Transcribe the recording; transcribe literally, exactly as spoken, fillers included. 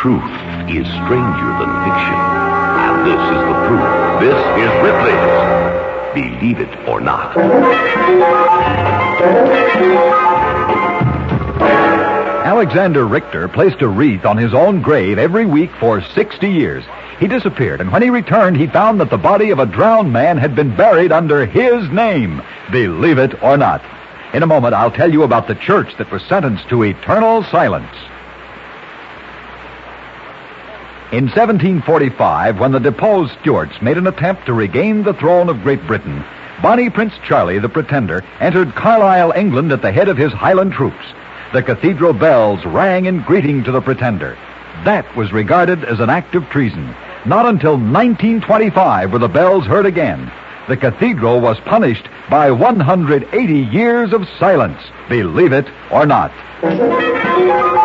Truth is stranger than fiction. And this is the proof. This is Ripley's Believe It or Not. Alexander Richter placed a wreath on his own grave every week for sixty years. He disappeared, and when he returned, he found that the body of a drowned man had been buried under his name. Believe it or not. In a moment, I'll tell you about the church that was sentenced to eternal silence. In seventeen forty-five, when the deposed Stuarts made an attempt to regain the throne of Great Britain, Bonnie Prince Charlie, the Pretender, entered Carlisle, England at the head of his Highland troops. The cathedral bells rang in greeting to the Pretender. That was regarded as an act of treason. Not until nineteen twenty-five were the bells heard again. The cathedral was punished by one hundred eighty years of silence. Believe it or not.